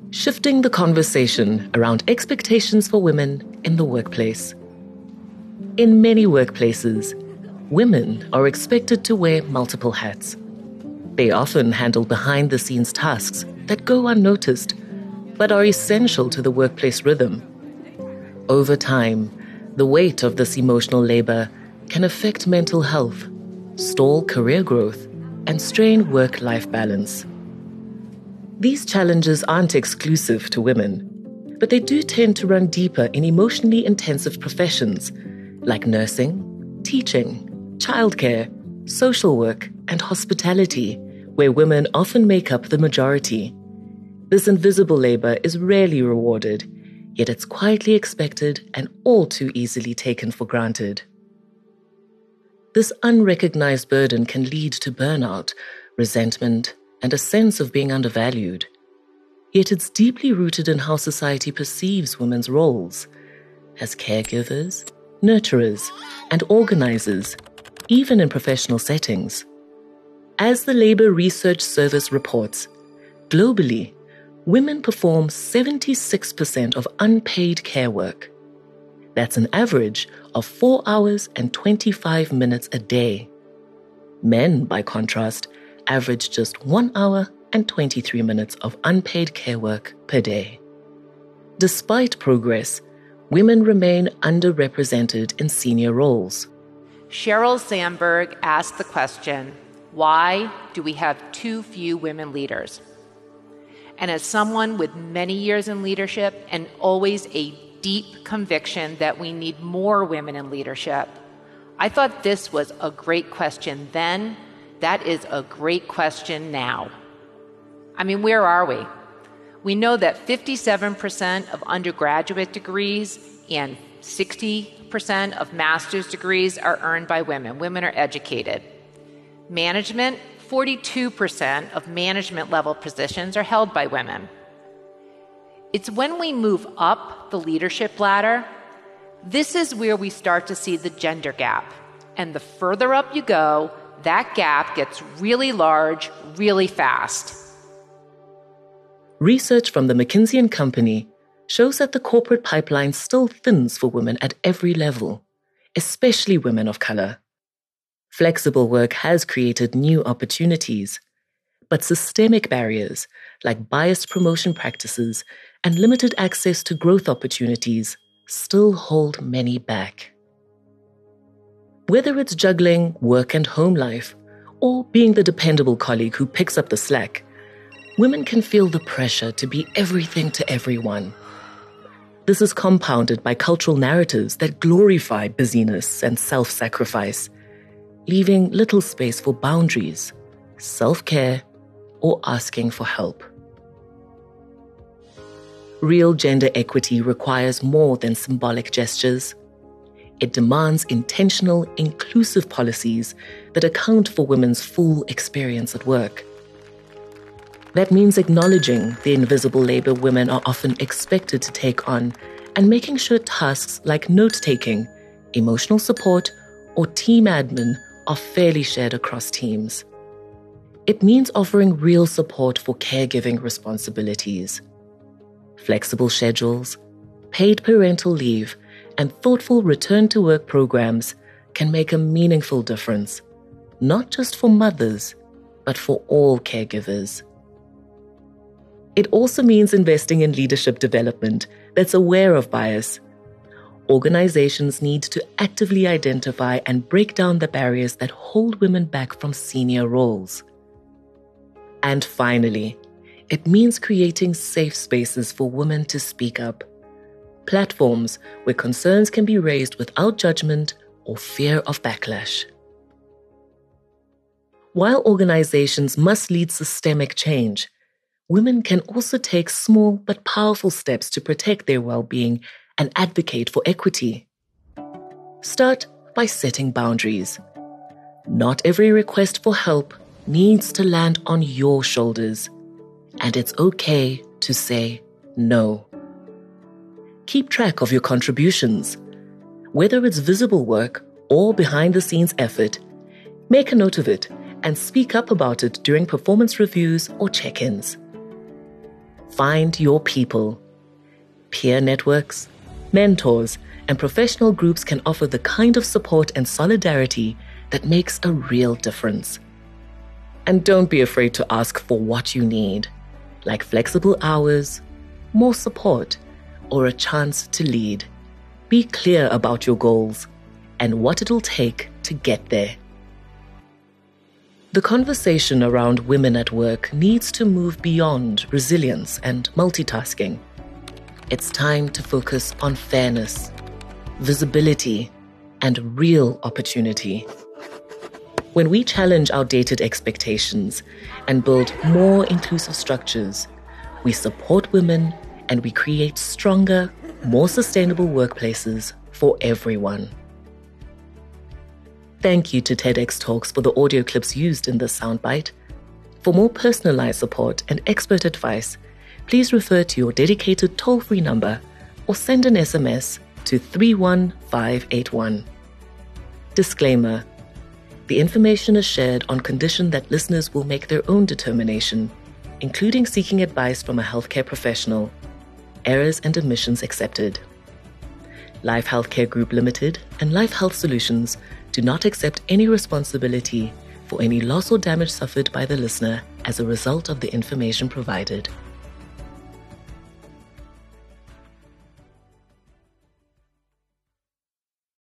shifting the conversation around expectations for women in the workplace. In many workplaces, women are expected to wear multiple hats. They often handle behind-the-scenes tasks that go unnoticed, but are essential to the workplace rhythm. Over time, the weight of this emotional labor can affect mental health, stall career growth, and strain work-life balance. These challenges aren't exclusive to women, but they do tend to run deeper in emotionally intensive professions like nursing, teaching, childcare, social work, and hospitality, where women often make up the majority. This invisible labor is rarely rewarded, yet it's quietly expected and all too easily taken for granted. This unrecognized burden can lead to burnout, resentment, and a sense of being undervalued. Yet it's deeply rooted in how society perceives women's roles as caregivers, nurturers, and organizers, even in professional settings. As the Labor Research Service reports, globally, women perform 76% of unpaid care work. That's an average of 4 hours and 25 minutes a day. Men, by contrast, average just 1 hour and 23 minutes of unpaid care work per day. Despite progress, women remain underrepresented in senior roles. Sheryl Sandberg asked the question, why do we have too few women leaders? And as someone with many years in leadership and always a deep conviction that we need more women in leadership, I thought this was a great question then. That is a great question now. I mean, where are we? We know that 57% of undergraduate degrees and 60% of master's degrees are earned by women. Women are educated. Management, 42% of management level positions are held by women. It's when we move up the leadership ladder, this is where we start to see the gender gap. And the further up you go, that gap gets really large, really fast. Research from the McKinsey & Company shows that the corporate pipeline still thins for women at every level, especially women of color. Flexible work has created new opportunities, but systemic barriers like biased promotion practices and limited access to growth opportunities still hold many back. Whether it's juggling work and home life or being the dependable colleague who picks up the slack, women can feel the pressure to be everything to everyone. This is compounded by cultural narratives that glorify busyness and self-sacrifice, leaving little space for boundaries, self-care, or asking for help. Real gender equity requires more than symbolic gestures. It demands intentional, inclusive policies that account for women's full experience at work. That means acknowledging the invisible labor women are often expected to take on and making sure tasks like note-taking, emotional support, or team admin are fairly shared across teams. It means offering real support for caregiving responsibilities. Flexible schedules, paid parental leave, and thoughtful return-to-work programs can make a meaningful difference, not just for mothers, but for all caregivers. It also means investing in leadership development that's aware of bias. Organizations need to actively identify and break down the barriers that hold women back from senior roles. And finally, it means creating safe spaces for women to speak up. Platforms where concerns can be raised without judgment or fear of backlash. While organizations must lead systemic change, women can also take small but powerful steps to protect their well-being and advocate for equity. Start by setting boundaries. Not every request for help needs to land on your shoulders, and it's okay to say no. Keep track of your contributions. Whether it's visible work or behind-the-scenes effort, make a note of it and speak up about it during performance reviews or check-ins. Find your people. Peer networks, mentors, and professional groups can offer the kind of support and solidarity that makes a real difference. And don't be afraid to ask for what you need, like flexible hours, more support, or a chance to lead. Be clear about your goals and what it'll take to get there. The conversation around women at work needs to move beyond resilience and multitasking. It's time to focus on fairness, visibility, and real opportunity. When we challenge outdated expectations and build more inclusive structures, we support women and we create stronger, more sustainable workplaces for everyone. Thank you to TEDx Talks for the audio clips used in this soundbite. For more personalized support and expert advice, please refer to your dedicated toll-free number or send an SMS to 31581. Disclaimer: the information is shared on condition that listeners will make their own determination, including seeking advice from a healthcare professional. Errors and omissions accepted. Life Healthcare Group Limited and Life Health Solutions do not accept any responsibility for any loss or damage suffered by the listener as a result of the information provided.